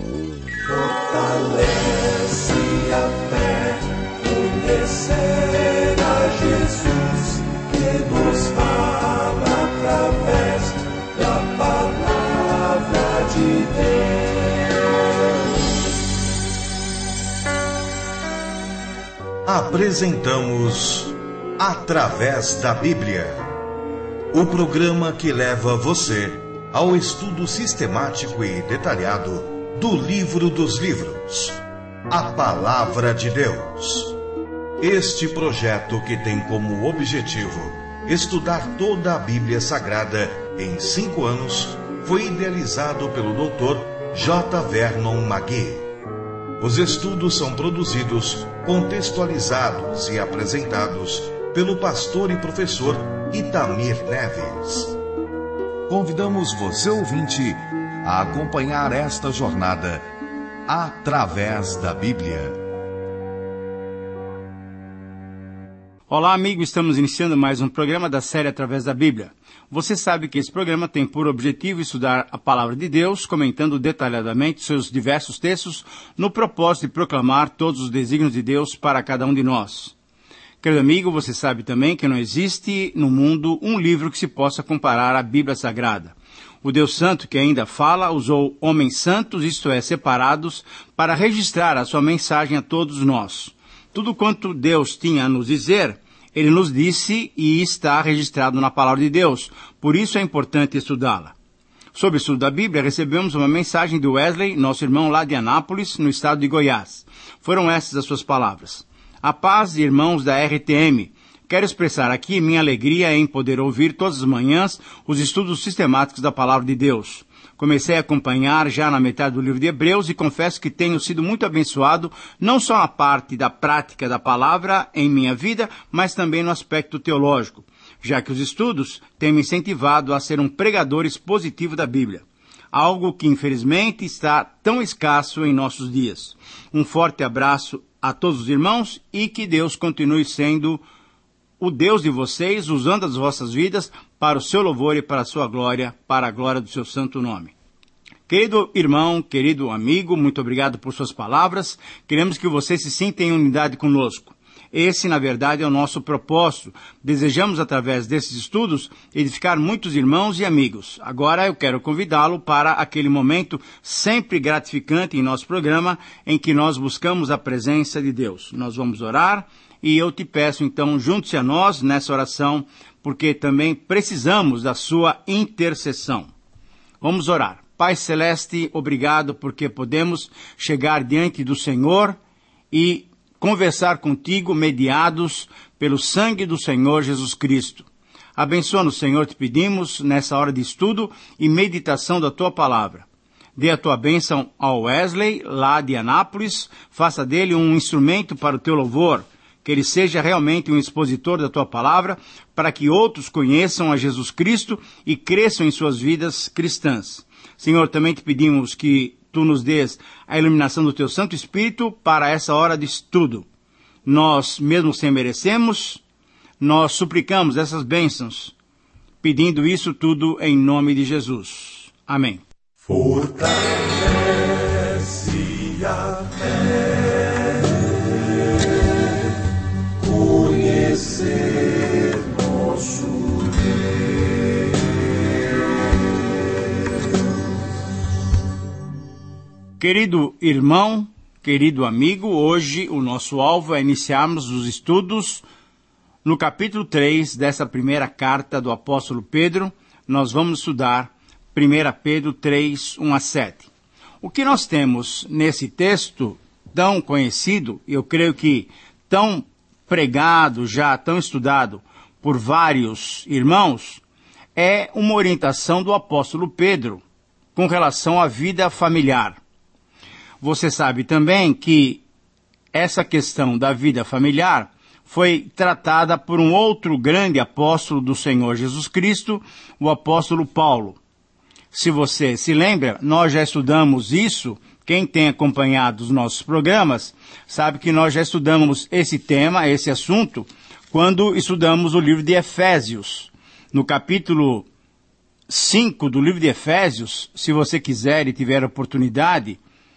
Fortalece a fé, conhecer a Jesus, que nos fala através da palavra de Deus. Apresentamos Através da Bíblia, o programa que leva você ao estudo sistemático e detalhado do livro dos livros, a Palavra de Deus. Este projeto, que tem como objetivo estudar toda a Bíblia Sagrada em 5 anos, foi idealizado pelo Dr. J. Vernon McGee. Os estudos são produzidos, contextualizados e apresentados pelo pastor e professor Itamir Neves. Convidamos você, ouvinte, a acompanhar esta jornada através da Bíblia. Olá, amigo, estamos iniciando mais um programa da série Através da Bíblia. Você sabe que esse programa tem por objetivo estudar a Palavra de Deus, comentando detalhadamente seus diversos textos, no propósito de proclamar todos os desígnios de Deus para cada um de nós. Querido amigo, você sabe também que não existe no mundo um livro que se possa comparar à Bíblia Sagrada. O Deus Santo, que ainda fala, usou homens santos, isto é, separados, para registrar a sua mensagem a todos nós. Tudo quanto Deus tinha a nos dizer, Ele nos disse e está registrado na Palavra de Deus. Por isso é importante estudá-la. Sobre o estudo da Bíblia, recebemos uma mensagem de Wesley, nosso irmão lá de Anápolis, no estado de Goiás. Foram essas as suas palavras. A paz, irmãos da RTM. Quero expressar aqui minha alegria em poder ouvir todas as manhãs os estudos sistemáticos da Palavra de Deus. Comecei a acompanhar já na metade do livro de Hebreus e confesso que tenho sido muito abençoado, não só na parte da prática da palavra em minha vida, mas também no aspecto teológico, já que os estudos têm me incentivado a ser um pregador expositivo da Bíblia. Algo que infelizmente está tão escasso em nossos dias. Um forte abraço a todos os irmãos e que Deus continue sendo o Deus de vocês, usando as vossas vidas para o seu louvor e para a sua glória, para a glória do seu santo nome. Querido irmão, querido amigo, muito obrigado por suas palavras. Queremos que você se sinta em unidade conosco. Esse, na verdade, é o nosso propósito. Desejamos, através desses estudos, edificar muitos irmãos e amigos. Agora eu quero convidá-lo para aquele momento sempre gratificante em nosso programa, em que nós buscamos a presença de Deus. Nós vamos orar e eu te peço, então, junte-se a nós nessa oração, porque também precisamos da sua intercessão. Vamos orar. Pai Celeste, obrigado porque podemos chegar diante do Senhor e conversar contigo, mediados pelo sangue do Senhor Jesus Cristo. Abençoa-nos, Senhor, te pedimos, nessa hora de estudo e meditação da tua palavra. Dê a tua bênção ao Wesley, lá de Anápolis, faça dele um instrumento para o teu louvor, que ele seja realmente um expositor da tua palavra, para que outros conheçam a Jesus Cristo e cresçam em suas vidas cristãs. Senhor, também te pedimos que tu nos dês a iluminação do teu Santo Espírito para essa hora de estudo. Nós, mesmo sem merecemos, nós suplicamos essas bênçãos, pedindo isso tudo em nome de Jesus. Amém. Fortalece a fé, conhecer nosso Deus. Querido irmão, querido amigo, hoje o nosso alvo é iniciarmos os estudos no capítulo 3 dessa primeira carta do apóstolo Pedro. Nós vamos estudar 1 Pedro 3, 1 a 7. O que nós temos nesse texto tão conhecido, eu creio que tão pregado já, tão estudado por vários irmãos, é uma orientação do apóstolo Pedro com relação à vida familiar. Você sabe também que essa questão da vida familiar foi tratada por um outro grande apóstolo do Senhor Jesus Cristo, o apóstolo Paulo. Se você se lembra, nós já estudamos isso. Quem tem acompanhado os nossos programas sabe que nós já estudamos esse tema, esse assunto, quando estudamos o livro de Efésios. No capítulo 5 do livro de Efésios, se você quiser e tiver oportunidade,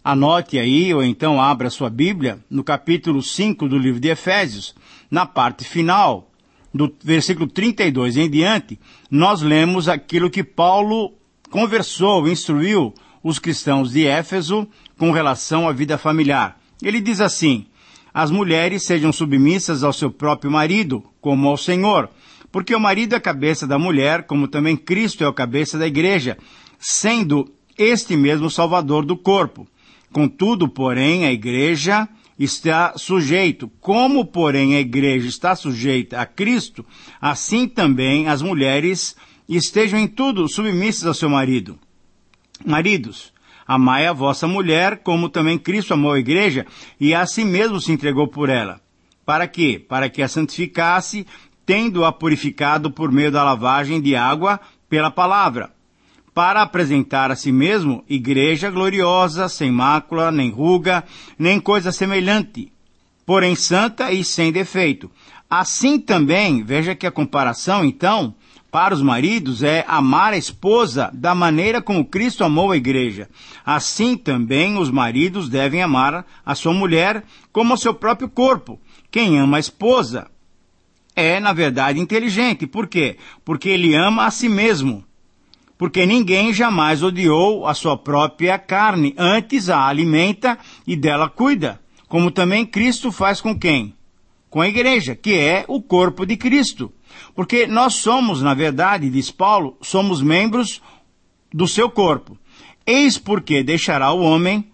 Anote aí, ou então abra sua Bíblia, no capítulo 5 do livro de Efésios, na parte final, do versículo 32 em diante, nós lemos aquilo que Paulo conversou, instruiu os cristãos de Éfeso com relação à vida familiar. Ele diz assim: as mulheres sejam submissas ao seu próprio marido, como ao Senhor, porque o marido é a cabeça da mulher, como também Cristo é a cabeça da igreja, sendo este mesmo Salvador do corpo. Contudo, porém, a igreja está sujeito. Como, porém, a igreja está sujeita a Cristo, assim também as mulheres estejam em tudo submissas ao seu marido. Maridos, amai a vossa mulher, como também Cristo amou a igreja, e a si mesmo se entregou por ela. Para quê? Para que a santificasse, tendo-a purificado por meio da lavagem de água pela palavra, para apresentar a si mesmo igreja gloriosa, sem mácula, nem ruga, nem coisa semelhante, porém santa e sem defeito. Assim também, veja que a comparação, então, para os maridos é amar a esposa da maneira como Cristo amou a igreja. Assim também os maridos devem amar a sua mulher como o seu próprio corpo. Quem ama a esposa é, na verdade, inteligente. Por quê? Porque ele ama a si mesmo. Porque ninguém jamais odiou a sua própria carne, antes a alimenta e dela cuida, como também Cristo faz com quem? Com a igreja, que é o corpo de Cristo. Porque nós somos, na verdade, diz Paulo, somos membros do seu corpo. Eis porque deixará o homem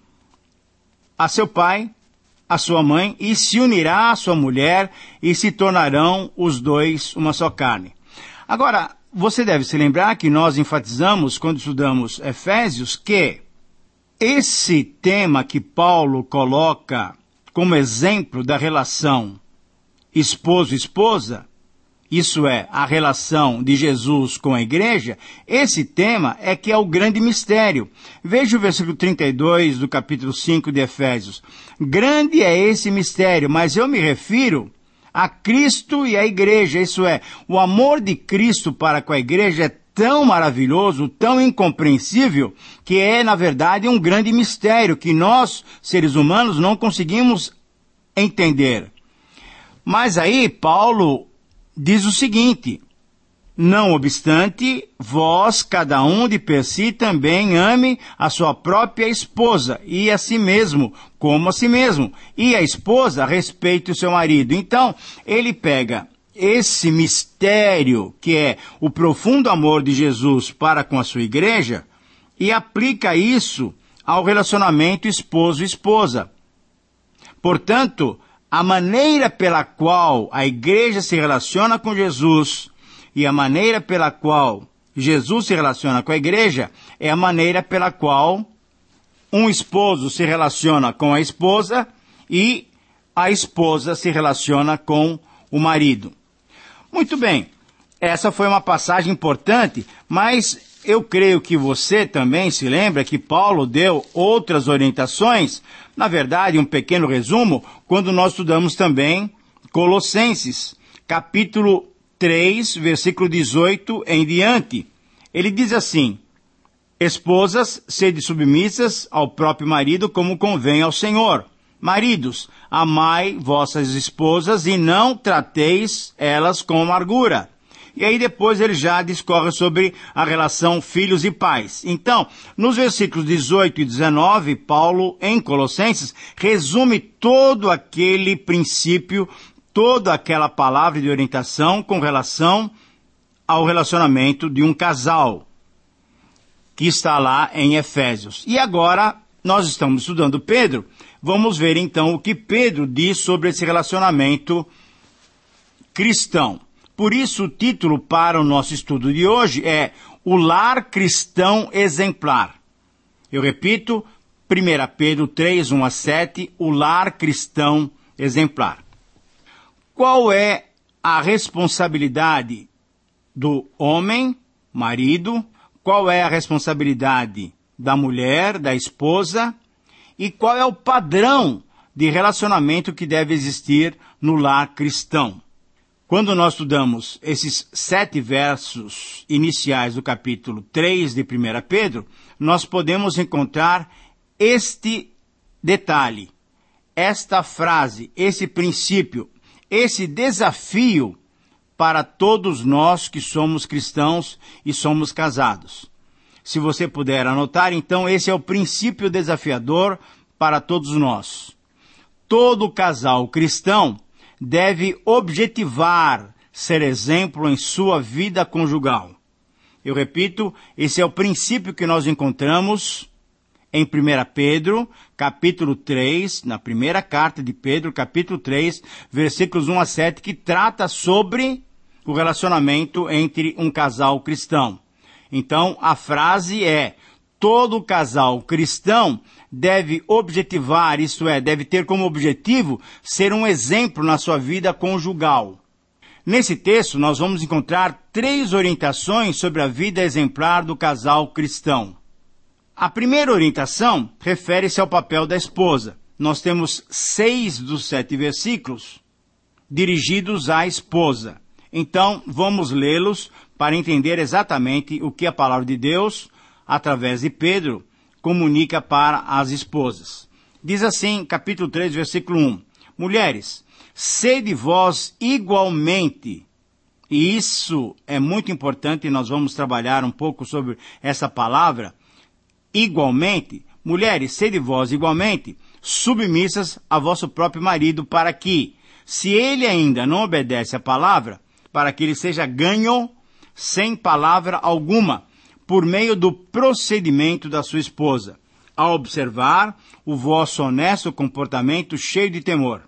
a seu pai, a sua mãe, e se unirá à sua mulher, e se tornarão os dois uma só carne. Agora, você deve se lembrar que nós enfatizamos, quando estudamos Efésios, que esse tema que Paulo coloca como exemplo da relação esposo-esposa, isso é, a relação de Jesus com a igreja, esse tema é que é o grande mistério. Veja o versículo 32 do capítulo 5 de Efésios. Grande é esse mistério, mas eu me refiro a Cristo e a igreja, isso é, o amor de Cristo para com a igreja é tão maravilhoso, tão incompreensível, que é, na verdade, um grande mistério que nós, seres humanos, não conseguimos entender. Mas aí, Paulo diz o seguinte: não obstante, vós, cada um de per si, também ame a sua própria esposa, e a si mesmo, como a si mesmo. E a esposa respeite o seu marido. Então, ele pega esse mistério, que é o profundo amor de Jesus para com a sua igreja, e aplica isso ao relacionamento esposo-esposa. Portanto, a maneira pela qual a igreja se relaciona com Jesus e a maneira pela qual Jesus se relaciona com a igreja é a maneira pela qual um esposo se relaciona com a esposa e a esposa se relaciona com o marido. Muito bem, essa foi uma passagem importante, mas eu creio que você também se lembra que Paulo deu outras orientações, na verdade, um pequeno resumo, quando nós estudamos também Colossenses, capítulo 3, versículo 18 em diante. Ele diz assim: esposas, sede submissas ao próprio marido, como convém ao Senhor. Maridos, amai vossas esposas e não trateis elas com amargura. E aí depois ele já discorre sobre a relação filhos e pais. Então, nos versículos 18 e 19, Paulo, em Colossenses, resume todo aquele princípio, toda aquela palavra de orientação com relação ao relacionamento de um casal, que está lá em Efésios. E agora, nós estamos estudando Pedro, vamos ver então o que Pedro diz sobre esse relacionamento cristão. Por isso, o título para o nosso estudo de hoje é O Lar Cristão Exemplar. Eu repito, 1 Pedro 3, 1 a 7, O Lar Cristão Exemplar. Qual é a responsabilidade do homem, marido? Qual é a responsabilidade da mulher, da esposa? E qual é o padrão de relacionamento que deve existir no lar cristão? Quando nós estudamos esses 7 versos iniciais do capítulo 3 de 1 Pedro, nós podemos encontrar este detalhe, esta frase, esse princípio, esse desafio para todos nós que somos cristãos e somos casados. Se você puder anotar, então, esse é o princípio desafiador para todos nós. Todo casal cristão deve objetivar ser exemplo em sua vida conjugal. Eu repito, esse é o princípio que nós encontramos em 1 Pedro, capítulo 3, na primeira carta de Pedro, capítulo 3, versículos 1 a 7, que trata sobre o relacionamento entre um casal cristão. Então, a frase é: todo casal cristão deve objetivar, isto é, deve ter como objetivo ser um exemplo na sua vida conjugal. Nesse texto, nós vamos encontrar 3 orientações sobre a vida exemplar do casal cristão. A primeira orientação refere-se ao papel da esposa. Nós temos 6 dos 7 versículos dirigidos à esposa. Então, vamos lê-los para entender exatamente o que a palavra de Deus, através de Pedro, comunica para as esposas. Diz assim, capítulo 3, versículo 1. Mulheres, sede vós igualmente. E isso é muito importante, e nós vamos trabalhar um pouco sobre essa palavra. Igualmente, mulheres, sede vós igualmente submissas a vosso próprio marido, para que, se ele ainda não obedece à palavra, para que ele seja ganho sem palavra alguma, por meio do procedimento da sua esposa, a observar o vosso honesto comportamento cheio de temor.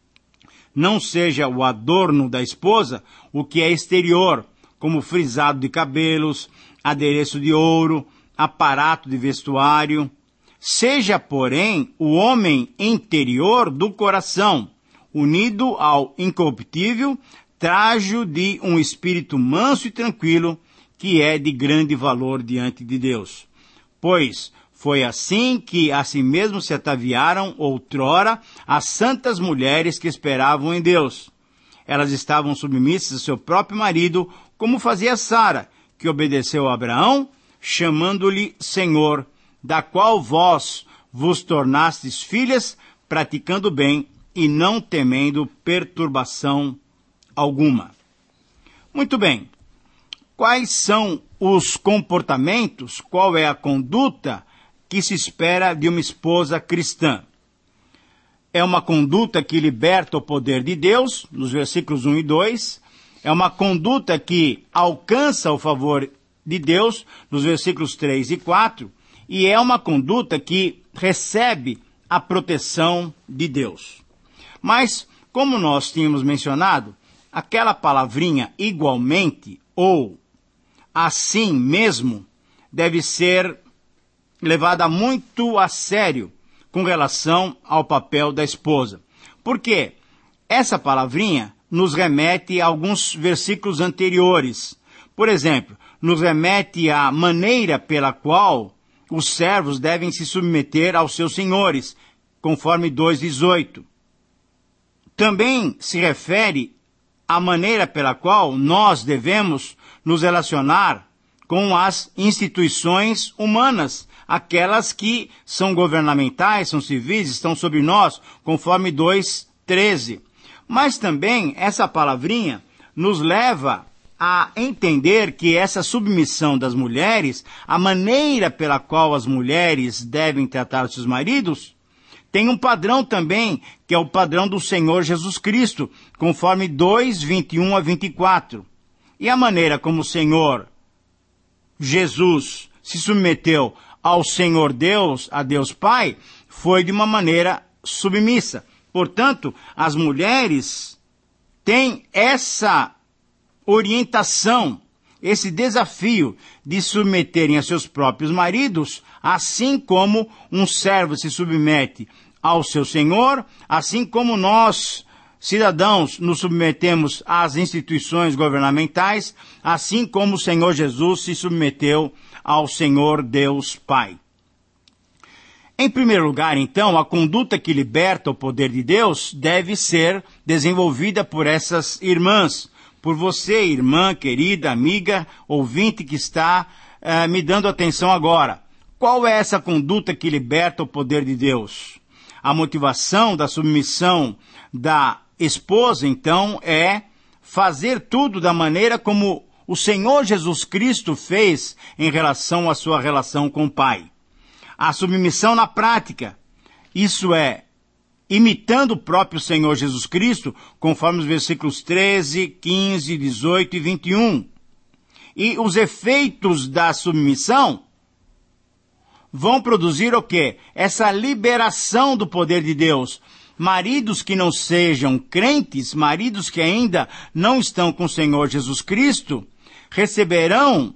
Não seja o adorno da esposa o que é exterior, como frisado de cabelos, adereço de ouro, aparato de vestuário. Seja, porém, o homem interior do coração, unido ao incorruptível trajo de um espírito manso e tranquilo, que é de grande valor diante de Deus. Pois foi assim que a si mesmo se ataviaram outrora as santas mulheres que esperavam em Deus. Elas estavam submissas ao seu próprio marido, como fazia Sara, que obedeceu a Abraão, chamando-lhe Senhor, da qual vós vos tornastes filhas, praticando o bem e não temendo perturbação alguma. Muito bem. Quais são os comportamentos, qual é a conduta que se espera de uma esposa cristã? É uma conduta que liberta o poder de Deus, nos versículos 1 e 2. É uma conduta que alcança o favor de Deus, nos versículos 3 e 4. E é uma conduta que recebe a proteção de Deus. Mas, como nós tínhamos mencionado, aquela palavrinha igualmente ou assim mesmo deve ser levada muito a sério com relação ao papel da esposa. Porque essa palavrinha nos remete a alguns versículos anteriores. Por exemplo, nos remete à maneira pela qual os servos devem se submeter aos seus senhores, conforme 2:18. Também se refere à maneira pela qual nós devemos nos relacionar com as instituições humanas, aquelas que são governamentais, são civis, estão sobre nós, conforme 2:13. Mas também essa palavrinha nos leva a entender que essa submissão das mulheres, a maneira pela qual as mulheres devem tratar os seus maridos, tem um padrão também, que é o padrão do Senhor Jesus Cristo, conforme 2:21 a 24. E a maneira como o Senhor Jesus se submeteu ao Senhor Deus, a Deus Pai, foi de uma maneira submissa. Portanto, as mulheres têm essa orientação, esse desafio de submeterem a seus próprios maridos, assim como um servo se submete ao seu senhor, assim como nós, cidadãos, nos submetemos às instituições governamentais, assim como o Senhor Jesus se submeteu ao Senhor Deus Pai. Em primeiro lugar, então, a conduta que liberta o poder de Deus deve ser desenvolvida por essas irmãs, por você, irmã, querida, amiga, ouvinte que está me dando atenção agora. Qual é essa conduta que liberta o poder de Deus? A motivação da submissão da esposa, então, é fazer tudo da maneira como o Senhor Jesus Cristo fez em relação à sua relação com o Pai. A submissão na prática, isso é, imitando o próprio Senhor Jesus Cristo, conforme os versículos 13, 15, 18 e 21. E os efeitos da submissão vão produzir o quê? Essa liberação do poder de Deus. Maridos que não sejam crentes, maridos que ainda não estão com o Senhor Jesus Cristo, receberão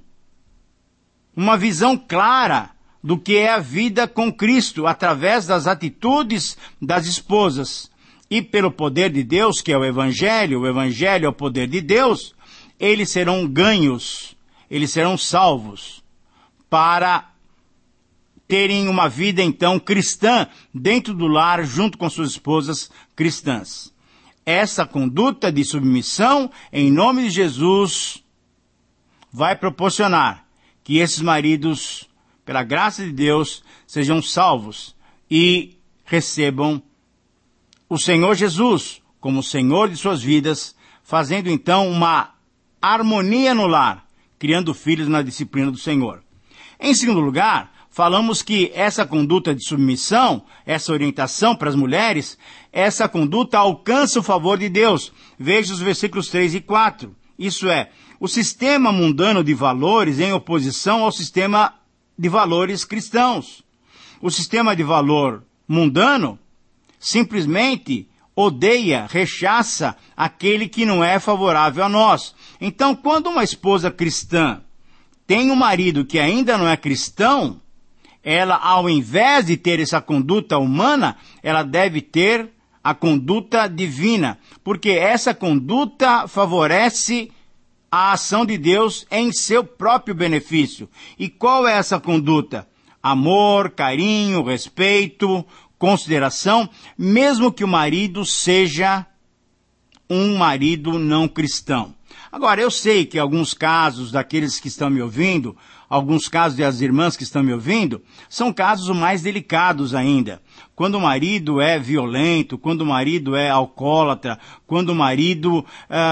uma visão clara do que é a vida com Cristo, através das atitudes das esposas. E pelo poder de Deus, que é o Evangelho é o poder de Deus, eles serão ganhos, eles serão salvos, para terem uma vida, então, cristã, dentro do lar, junto com suas esposas cristãs. Essa conduta de submissão, em nome de Jesus, vai proporcionar que esses maridos, pela graça de Deus, sejam salvos e recebam o Senhor Jesus como Senhor de suas vidas, fazendo então uma harmonia no lar, criando filhos na disciplina do Senhor. Em segundo lugar, falamos que essa conduta de submissão, essa orientação para as mulheres, essa conduta alcança o favor de Deus. Veja os versículos 3 e 4. Isso é, o sistema mundano de valores em oposição ao sistema de valores cristãos. O sistema de valor mundano simplesmente odeia, rechaça aquele que não é favorável a nós. Então, quando uma esposa cristã tem um marido que ainda não é cristão, ela, ao invés de ter essa conduta humana, ela deve ter a conduta divina, porque essa conduta favorece a ação de Deus em seu próprio benefício. E qual é essa conduta? Amor, carinho, respeito, consideração, mesmo que o marido seja um marido não cristão. Agora, eu sei que alguns casos daqueles que estão me ouvindo, alguns casos das irmãs que estão me ouvindo, são casos mais delicados ainda. Quando o marido é violento, quando o marido é alcoólatra, quando o marido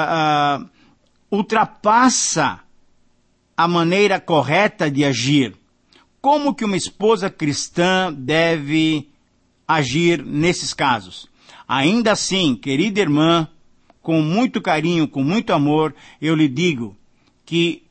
ultrapassa a maneira correta de agir. Como que uma esposa cristã deve agir nesses casos? Ainda assim, querida irmã, com muito carinho, com muito amor, eu lhe digo que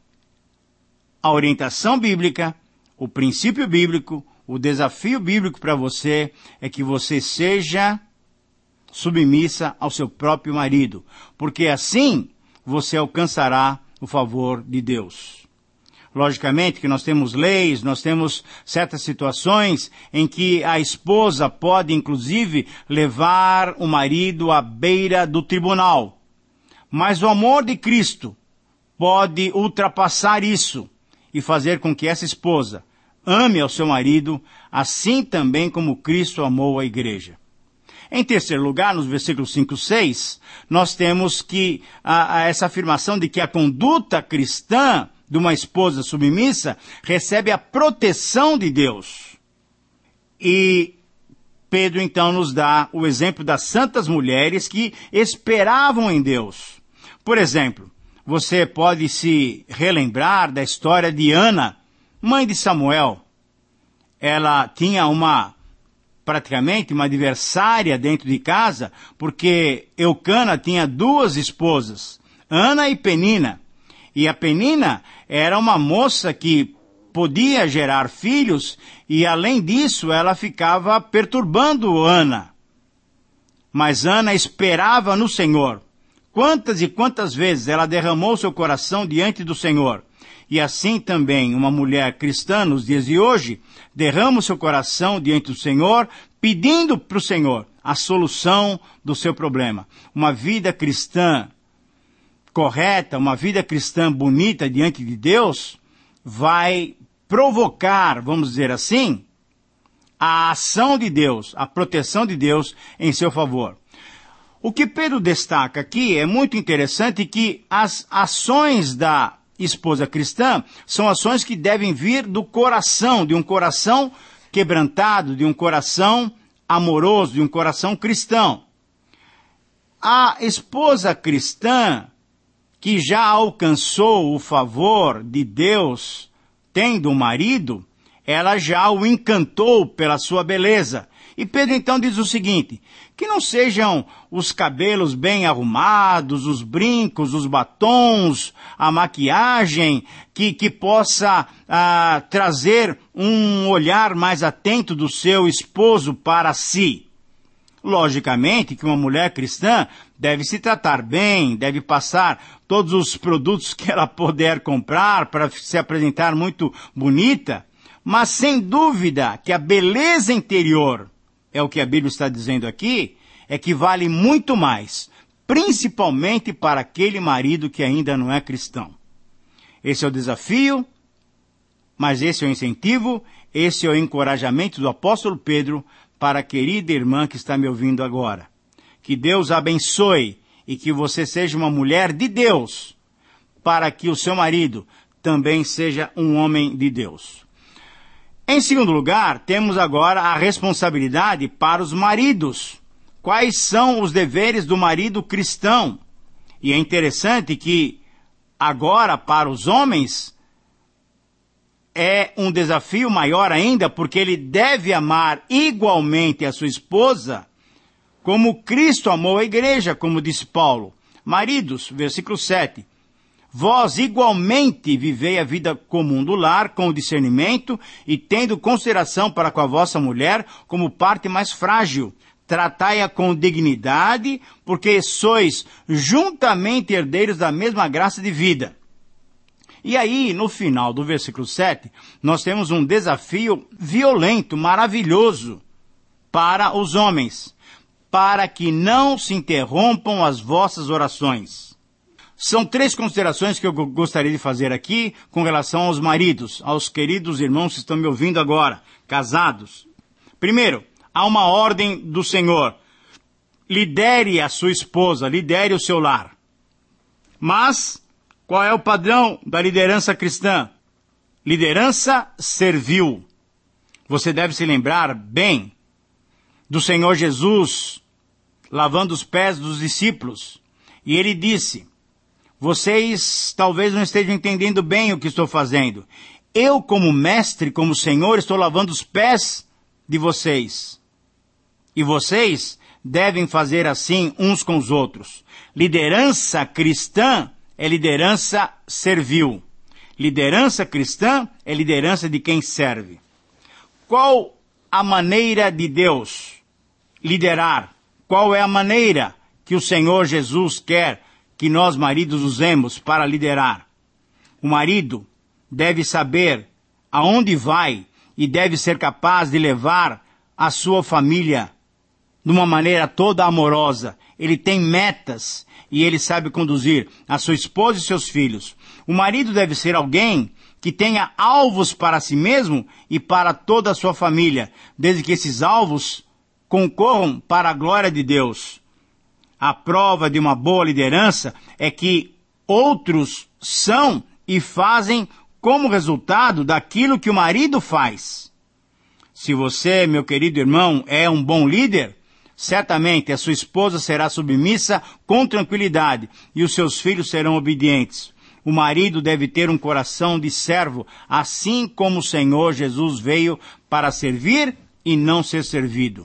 a orientação bíblica, o princípio bíblico, o desafio bíblico para você é que você seja submissa ao seu próprio marido, porque assim você alcançará o favor de Deus. Logicamente que nós temos leis, nós temos certas situações em que a esposa pode, inclusive, levar o marido à beira do tribunal. Mas o amor de Cristo pode ultrapassar isso e fazer com que essa esposa ame ao seu marido, assim também como Cristo amou a igreja. Em terceiro lugar, nos versículos 5 e 6, nós temos que essa afirmação de que a conduta cristã de uma esposa submissa recebe a proteção de Deus. E Pedro então nos dá o exemplo das santas mulheres que esperavam em Deus. Por exemplo, você pode se relembrar da história de Ana, mãe de Samuel. Ela tinha praticamente uma adversária dentro de casa, porque Eucana tinha duas esposas, Ana e Penina. E a Penina era uma moça que podia gerar filhos, e além disso ela ficava perturbando Ana. Mas Ana esperava no Senhor. Quantas e quantas vezes ela derramou seu coração diante do Senhor. E assim também uma mulher cristã nos dias de hoje derrama o seu coração diante do Senhor, pedindo para o Senhor a solução do seu problema. Uma vida cristã correta, uma vida cristã bonita diante de Deus, vai provocar, vamos dizer assim, a ação de Deus, a proteção de Deus em seu favor. O que Pedro destaca aqui é muito interessante, que as ações da esposa cristã são ações que devem vir do coração, de um coração quebrantado, de um coração amoroso, de um coração cristão. A esposa cristã, que já alcançou o favor de Deus, tendo um marido, ela já o encantou pela sua beleza. E Pedro então diz o seguinte, que não sejam os cabelos bem arrumados, os brincos, os batons, a maquiagem, que possa trazer um olhar mais atento do seu esposo para si. Logicamente que uma mulher cristã deve se tratar bem, deve passar todos os produtos que ela puder comprar para se apresentar muito bonita, mas sem dúvida que a beleza interior, é o que a Bíblia está dizendo aqui, é que vale muito mais, principalmente para aquele marido que ainda não é cristão. Esse é o desafio, mas esse é o incentivo, esse é o encorajamento do apóstolo Pedro para a querida irmã que está me ouvindo agora. Que Deus abençoe e que você seja uma mulher de Deus, para que o seu marido também seja um homem de Deus. Em segundo lugar, temos agora a responsabilidade para os maridos. Quais são os deveres do marido cristão? E é interessante que agora para os homens é um desafio maior ainda, porque ele deve amar igualmente a sua esposa, como Cristo amou a igreja, como disse Paulo. Maridos, versículo 7. Vós igualmente vivei a vida comum do lar com o discernimento e tendo consideração para com a vossa mulher como parte mais frágil. Tratai-a com dignidade, porque sois juntamente herdeiros da mesma graça de vida. E aí, no final do versículo 7, nós temos um desafio violento, maravilhoso para os homens, para que não se interrompam as vossas orações. São 3 considerações que eu gostaria de fazer aqui com relação aos maridos, aos queridos irmãos que estão me ouvindo agora, casados. Primeiro, há uma ordem do Senhor. Lidere a sua esposa, lidere o seu lar. Mas, qual é o padrão da liderança cristã? Liderança servil. Você deve se lembrar bem do Senhor Jesus lavando os pés dos discípulos. E ele disse, vocês talvez não estejam entendendo bem o que estou fazendo. Eu, como mestre, como Senhor, estou lavando os pés de vocês. E vocês devem fazer assim uns com os outros. Liderança cristã é liderança servil. Liderança cristã é liderança de quem serve. Qual a maneira de Deus liderar? Qual é a maneira que o Senhor Jesus quer que nós maridos usemos para liderar? O marido deve saber aonde vai e deve ser capaz de levar a sua família de uma maneira toda amorosa. Ele tem metas e ele sabe conduzir a sua esposa e seus filhos. O marido deve ser alguém que tenha alvos para si mesmo e para toda a sua família, desde que esses alvos concorram para a glória de Deus. A prova de uma boa liderança é que outros são e fazem como resultado daquilo que o marido faz. Se você, meu querido irmão, é um bom líder, certamente a sua esposa será submissa com tranquilidade e os seus filhos serão obedientes. O marido deve ter um coração de servo, assim como o Senhor Jesus veio para servir e não ser servido.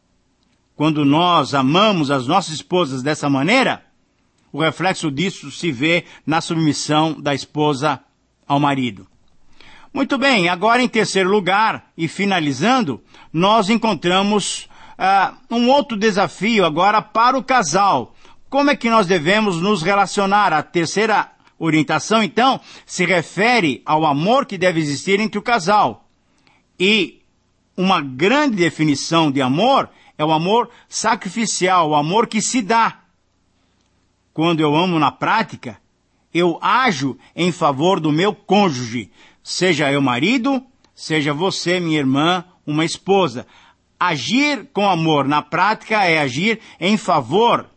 Quando nós amamos as nossas esposas dessa maneira, o reflexo disso se vê na submissão da esposa ao marido. Muito bem, agora em terceiro lugar, e finalizando, nós encontramos um outro desafio agora para o casal. Como é que nós devemos nos relacionar? A terceira orientação, então, se refere ao amor que deve existir entre o casal. E uma grande definição de amor é o amor sacrificial, o amor que se dá. Quando eu amo na prática, eu ajo em favor do meu cônjuge, seja eu marido, seja você, minha irmã, uma esposa. Agir com amor na prática é agir em favor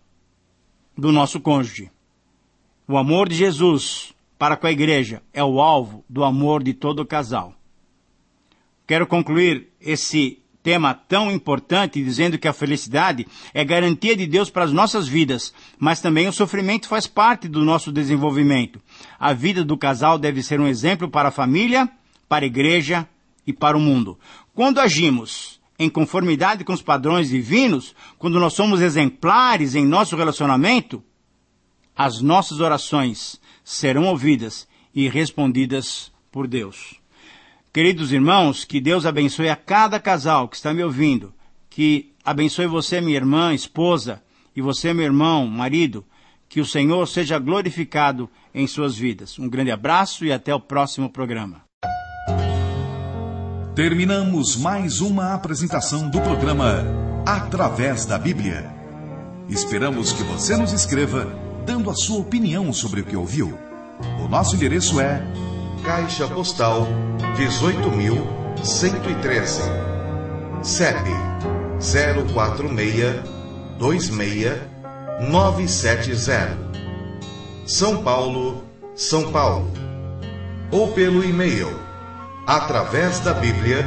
do nosso cônjuge. O amor de Jesus para com a igreja é o alvo do amor de todo o casal. Quero concluir esse tema tão importante, dizendo que a felicidade é garantia de Deus para as nossas vidas, mas também o sofrimento faz parte do nosso desenvolvimento. A vida do casal deve ser um exemplo para a família, para a igreja e para o mundo. Quando agimos em conformidade com os padrões divinos, quando nós somos exemplares em nosso relacionamento, as nossas orações serão ouvidas e respondidas por Deus. Queridos irmãos, que Deus abençoe a cada casal que está me ouvindo, que abençoe você, minha irmã, esposa, e você, meu irmão, marido, que o Senhor seja glorificado em suas vidas. Um grande abraço e até o próximo programa. Terminamos mais uma apresentação do programa Através da Bíblia. Esperamos que você nos escreva, dando a sua opinião sobre o que ouviu. O nosso endereço é Caixa Postal 18.113, CEP 04626-970, São Paulo, São Paulo. Ou pelo e-mail através da Bíblia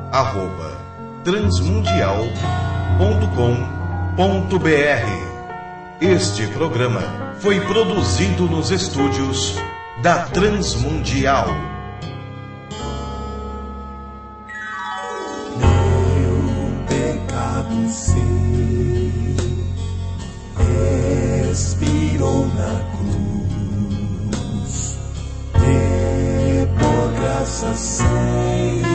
@transmundial.com.br. Este programa foi produzido nos estúdios da Transmundial. Meu pecado sei, expirou na cruz, e por graça sem